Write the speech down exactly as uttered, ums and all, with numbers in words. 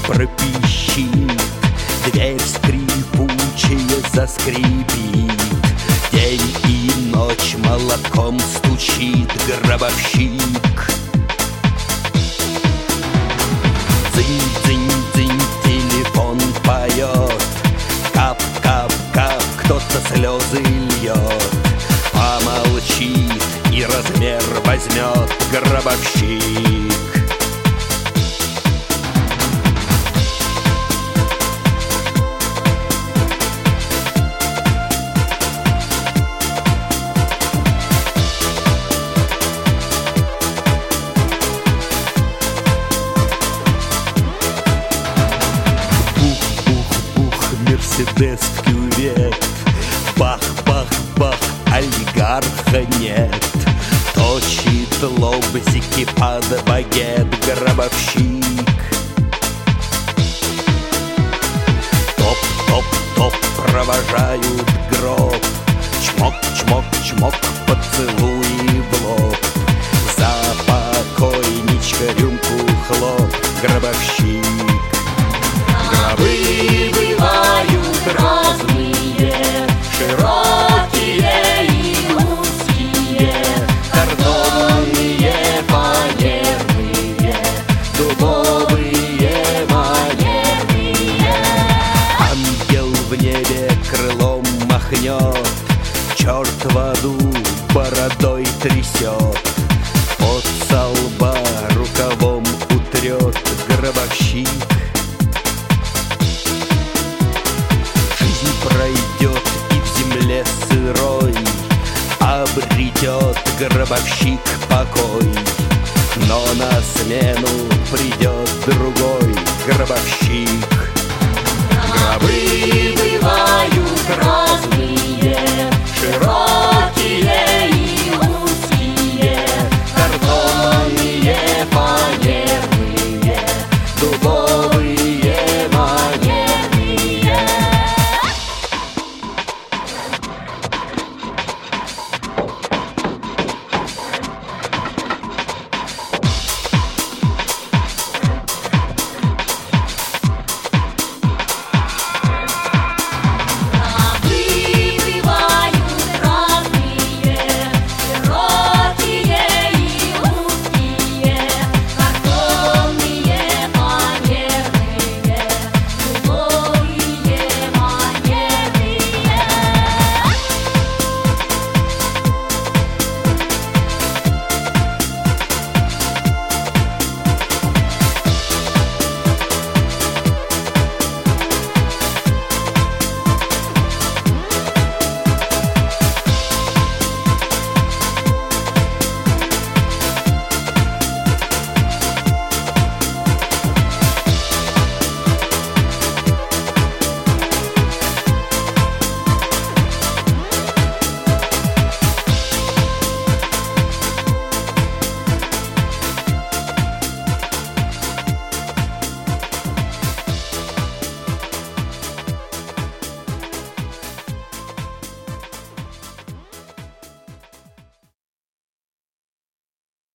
пропищит, дверь скрипучая заскрипит. День и ночь молотком стучит гробовщик. Дзынь-дзынь-дзынь, телефон поет, кап-кап-кап, кто-то слезы льет. Помолчит и размер возьмет гробовщик. Мерседес в кювет, бах-бах-бах, олигарха нет. Точит лобзики под багет гробовщик. Топ-топ-топ провожают гроб. Чмок-чмок-чмок, поцелуи в лоб. За покойничка рюмку хлоп гробовщик. Гробы бывают разные, широкие и узкие, картонные, фанерные, дубовые, манерные. Ангел в небе крылом махнет, черт в аду бородой трясет, от со лба рукавом утрет гробовщик. Пройдет и в земле сырой обретет гробовщик покой. Но на смену придет другой гробовщик. Гробы бывают разные, широкие и